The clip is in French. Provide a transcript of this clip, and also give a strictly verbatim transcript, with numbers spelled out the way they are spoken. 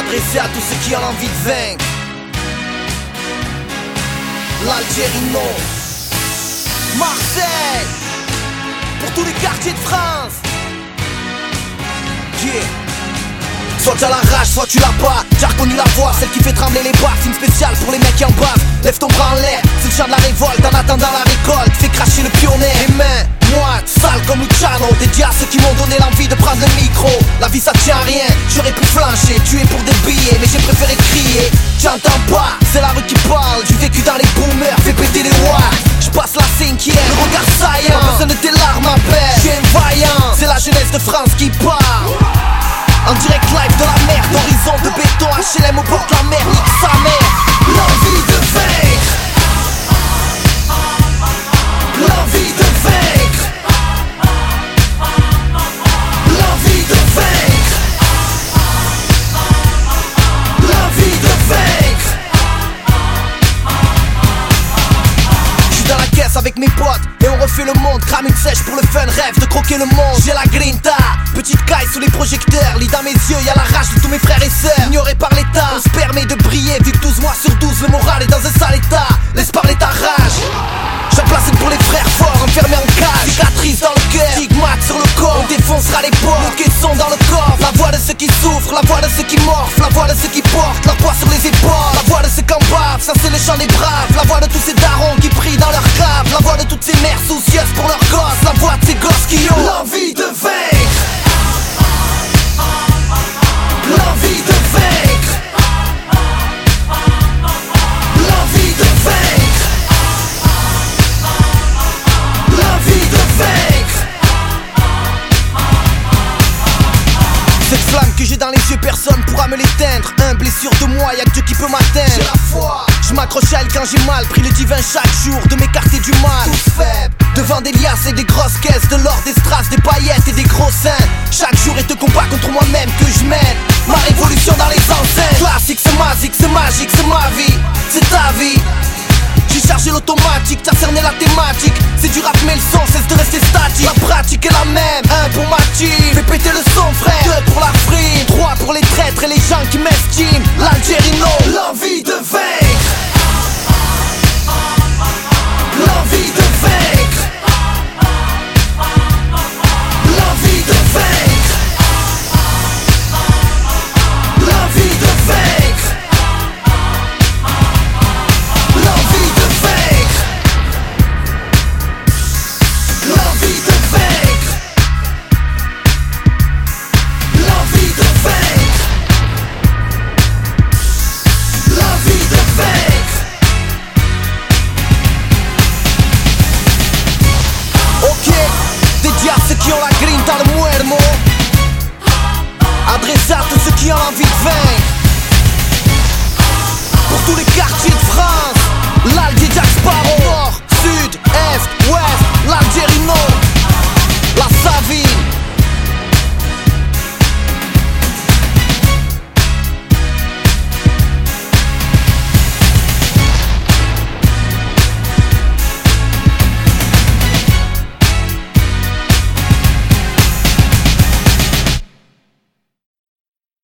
adressé à tous ceux qui ont envie de vaincre. L'Algérie non. Marseille, pour tous les quartiers de France. Yeah. Soit tu as la rage, soit tu l'as pas. J'ai reconnu la voix, celle qui fait trembler les barres. C'est une spéciale pour les mecs qui en bas. Lève ton bras en l'air, c'est le chant de la révolte. En attendant la récolte, fais cracher le pionnier. Les mains moites, sales comme Luciano. Dédié à ceux qui m'ont donné l'envie de prendre le micro. La vie ça tient à rien, j'aurais pu flancher, tuer pour des billets, mais j'ai préféré crier. J'entends pas, c'est la rue qui parle. J'ai vécu dans les boomers, fais péter les watts. J'passe la cinquième, le regard saillant. Pas besoin de tes larmes à peine, j'suis un vaillant. C'est la jeunesse de France qui parle. En direct live de la merde, horizon de béton, H L M au bord de la mer, nique sa mère. L'envie de vaincre, l'envie de vaincre, l'envie de vaincre, l'envie de vaincre. J'suis dans la caisse avec mes potes et on refait le monde, crame une sèche pour le fun, rêve de croquer le monde. J'ai la grinta, petite caille sous les projecteurs, lit dans mes yeux, y'a la rage de tous mes frères et sœurs. Ignorés par l'état, on se permet de briller. Vu que douze mois sur douze, le moral est dans un sale état. Laisse parler ta rage. J'en place une pour les frères forts, enfermés en cage. Cicatrice dans le cœur, stigmate sur le corps. On défoncera les portes, le caisson dans le corps. La voix de ceux qui souffrent, la voix de ceux qui morfent. La voix de ceux qui portent leur poids sur les épaules. La voix de ceux qui en bavent, ça c'est le chant des braves. La voix de tous ces darons qui prient dans leur cave. La voix de toutes ces mères soucieuses pour leurs gosses. La voix de ces gosses qui ont l'envie de vaincre, l'envie de vaincre, l'envie de vaincre, l'envie de vaincre. Cette flamme que j'ai dans les yeux, personne pourra me l'éteindre. Un blessure de moi, y'a que Dieu qui peut m'atteindre. J'ai la foi, je m'accroche à elle quand j'ai mal. Prie le divin chaque jour de m'écarter du mal. Tous faibles, devant des liasses et des grosses caisses, de l'or, des strass, des paillettes et des gros seins. Chaque jour est un combat contre moi-même que je mène. Ma révolution dans les enceintes. Classique, c'est magique, c'est magique, c'est ma vie, c'est ta vie. J'ai chargé l'automatique, t'as cerné la thématique. C'est du rap mais le son cesse de rester statique. La pratique est la même, un pour ma team. Fais péter le son frère, deux pour la frime, trois pour les traîtres et les gens qui m'estiment. L'Algérie non, l'envie de vaincre,